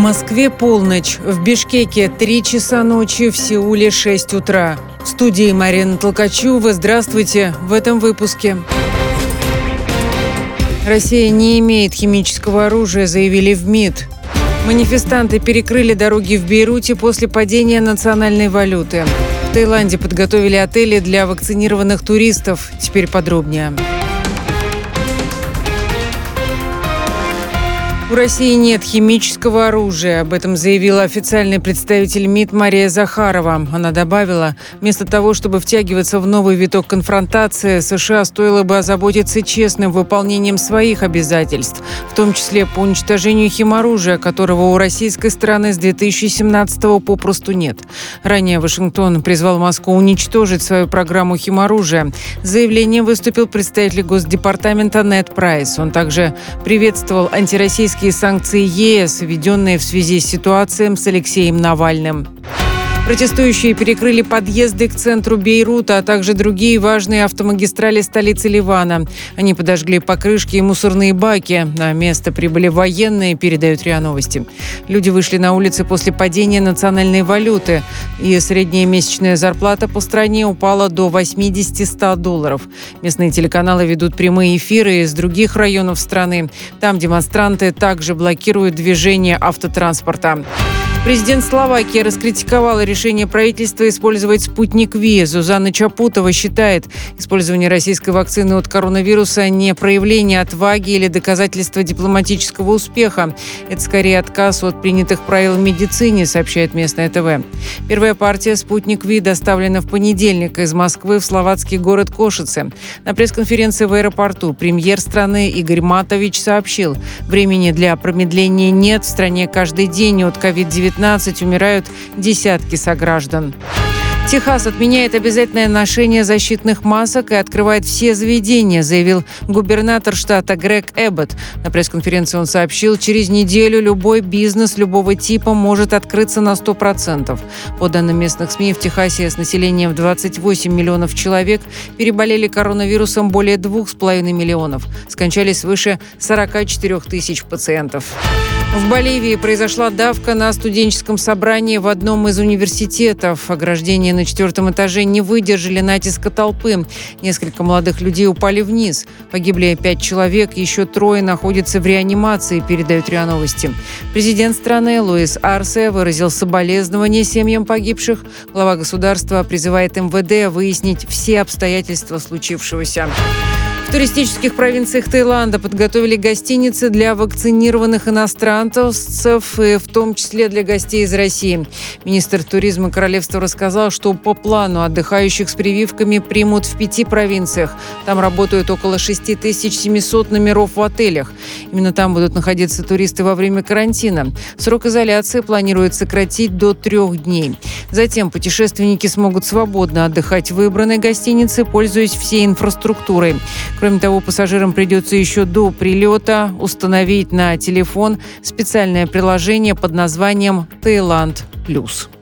Москве полночь, в Бишкеке 3 часа ночи, в Сеуле 6 утра. В студии Марина Толкачева. Здравствуйте в этом выпуске. Россия не имеет химического оружия, заявили в МИД. Манифестанты перекрыли дороги в Бейруте после падения национальной валюты. В Таиланде подготовили отели для вакцинированных туристов. Теперь подробнее. У России нет химического оружия. Об этом заявила официальный представитель МИД Мария Захарова. Она добавила, вместо того, чтобы втягиваться в новый виток конфронтации, США стоило бы озаботиться честным выполнением своих обязательств, в том числе по уничтожению химоружия, которого у российской стороны с 2017-го попросту нет. Ранее Вашингтон призвал Москву уничтожить свою программу химоружия. С заявлением выступил представитель Госдепартамента Нед Прайс. Он также приветствовал антироссийские санкции ЕС, введенные в связи с ситуацией с Алексеем Навальным. Протестующие перекрыли подъезды к центру Бейрута, а также другие важные автомагистрали столицы Ливана. Они подожгли покрышки и мусорные баки. На место прибыли военные, передают РИА Новости. Люди вышли на улицы после падения национальной валюты, и средняя месячная зарплата по стране упала до $80-100. Местные телеканалы ведут прямые эфиры из других районов страны. Там демонстранты также блокируют движение автотранспорта. Президент Словакии раскритиковал решение правительства использовать «Спутник Ви». Зузанна Чапутова считает, использование российской вакцины от коронавируса не проявление отваги или доказательство дипломатического успеха. Это скорее отказ от принятых правил в медицине, сообщает местное ТВ. Первая партия «Спутник Ви» доставлена в понедельник из Москвы в словацкий город Кошице. На пресс-конференции в аэропорту премьер страны Игорь Матович сообщил, времени для промедления нет. В стране каждый день от COVID-19 умирают десятки сограждан. Техас отменяет обязательное ношение защитных масок и открывает все заведения, заявил губернатор штата Грег Эббот. На пресс-конференции он сообщил, через неделю любой бизнес любого типа может открыться на 100%. По данным местных СМИ, в Техасе с населением в 28 миллионов человек переболели коронавирусом более 2,5 миллионов. Скончались свыше 44 тысяч пациентов. В Боливии произошла давка на студенческом собрании в одном из университетов. Ограждения на 4-м этаже не выдержали натиска толпы. Несколько молодых людей упали вниз. Погибли 5 человек, еще 3 находятся в реанимации, передают РИА Новости. Президент страны Луис Арсе выразил соболезнования семьям погибших. Глава государства призывает МВД выяснить все обстоятельства случившегося. В туристических провинциях Таиланда подготовили гостиницы для вакцинированных иностранцев, и в том числе для гостей из России. Министр туризма королевства рассказал, что по плану отдыхающих с прививками примут в 5 провинциях. Там работают около 6700 номеров в отелях. Именно там будут находиться туристы во время карантина. Срок изоляции планируют сократить до 3 дней. Затем путешественники смогут свободно отдыхать в выбранной гостинице, пользуясь всей инфраструктурой. Кроме того, пассажирам придется еще до прилета установить на телефон специальное приложение под названием «Таиланд Плюс».